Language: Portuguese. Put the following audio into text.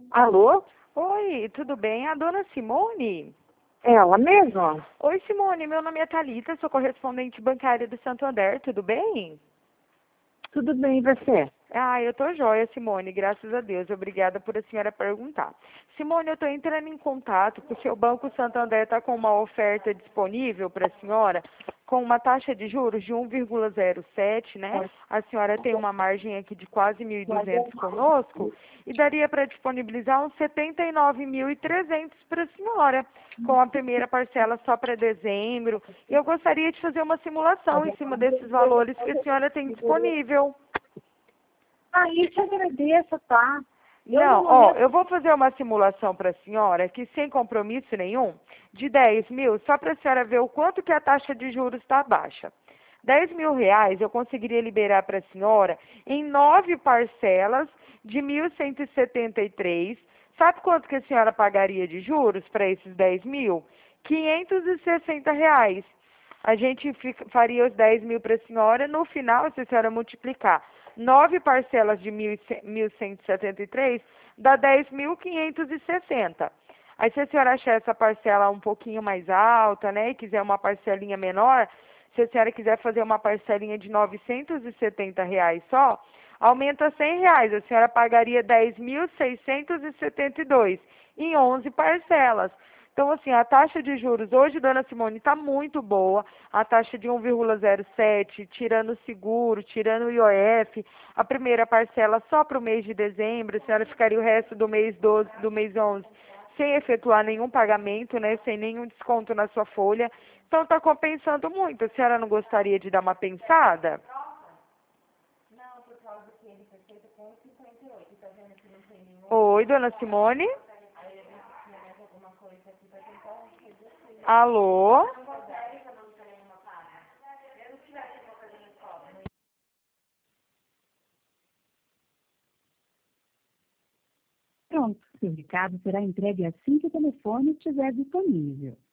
Alô? Oi, tudo bem? A dona Simone? Ela mesma? Oi, Simone, meu nome é Thalita, sou correspondente bancária do Santander, tudo bem? Tudo bem, e você? Eu tô joia, Simone, graças a Deus. Obrigada por a senhora perguntar. Simone, eu tô entrando em contato porque o Banco Santander está com uma oferta disponível para a senhora com uma taxa de juros de 1,07, né? A senhora tem uma margem aqui de quase 1.200 conosco e daria para disponibilizar uns 79.300 para a senhora, com a primeira parcela só para dezembro. E eu gostaria de fazer uma simulação em cima desses valores que a senhora tem disponível. Aí te agradeço, tá? Eu, no Não, momento, eu vou fazer uma simulação para a senhora, aqui sem compromisso nenhum, de 10 mil, só para a senhora ver o quanto que a taxa de juros está baixa. 10 mil reais eu conseguiria liberar para a senhora em 9 parcelas de 1.173. Sabe quanto que a senhora pagaria de juros para esses 10 mil? 560 reais. A gente faria os 10 mil para a senhora, no final, se a senhora multiplicar 9 parcelas de 1.173, dá 10.560. Aí, se a senhora achar essa parcela um pouquinho mais alta, né, e quiser uma parcelinha menor, se a senhora quiser fazer uma parcelinha de 970 reais só, aumenta 100 reais. A senhora pagaria 10.672 em 11 parcelas. Então, assim, a taxa de juros hoje, dona Simone, está muito boa. A taxa de 1,07, tirando o seguro, tirando o IOF, a primeira parcela só para o mês de dezembro, a senhora ficaria o resto do mês 12, do mês 11, sem efetuar nenhum pagamento, né, sem nenhum desconto na sua folha. Então, está compensando muito. A senhora não gostaria de dar uma pensada? Oi, dona Simone? Alô? Pronto, seu recado será entregue assim que o telefone estiver disponível.